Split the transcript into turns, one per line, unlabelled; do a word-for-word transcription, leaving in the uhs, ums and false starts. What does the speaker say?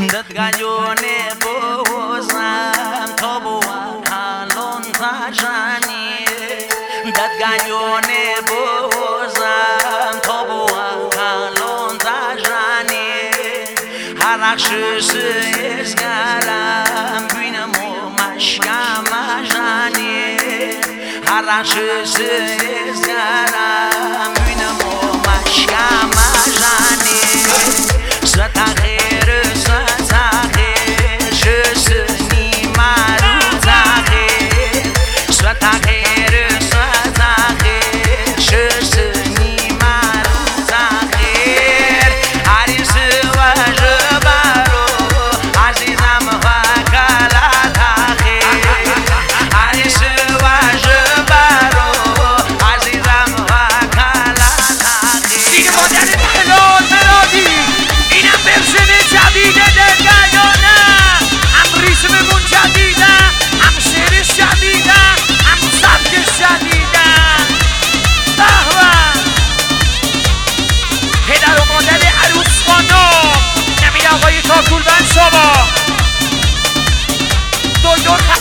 دادگاهیونه بوزم تا بود حالون تجانی دادگاهیونه بوزم تا بود حالون تجانی هرخشش ازگرم بینم و مشکم مجانی هرخشش ازگرم بینم و مشکم